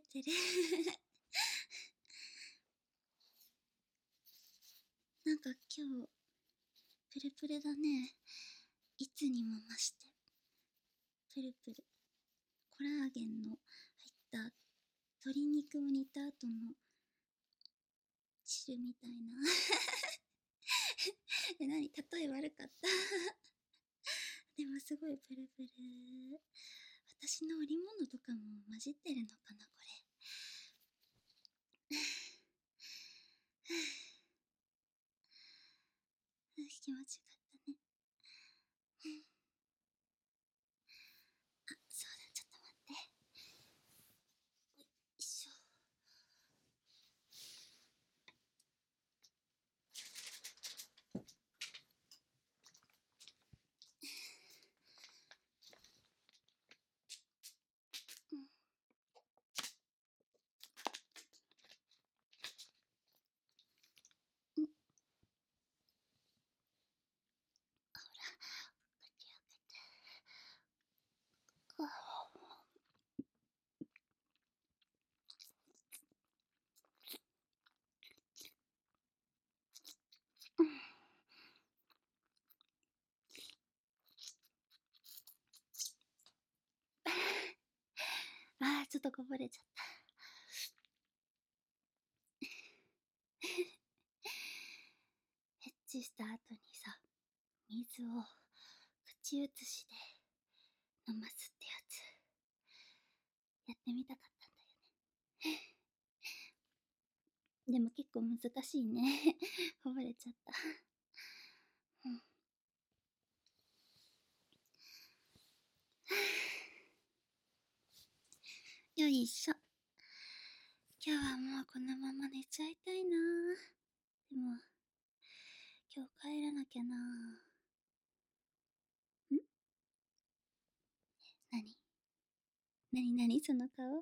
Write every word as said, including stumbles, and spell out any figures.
ってる。なんか今日、プルプルだね。いつにも増して。プルプル。コラーゲンの入った鶏肉を煮た後の汁みたいな。え、なに、例え悪かった。でもすごいプルプル。私の織物とかも混じってるのかな、これ。気持ちよかったね。あ、そうだ、ちょっと待って。よいしょ。うん。うん。ほら、こっちよかった。ああー、ちょっとこぼれちゃった。ヘッチした後にさ、水を口移しで飲ますってやつ、やってみたかったんだよね。でも結構難しいね。こぼれちゃった。うん。よいしょ。今日はもうこのまま寝ちゃいたいな。でも、今日帰らなきゃな。ん？なになになにその顔。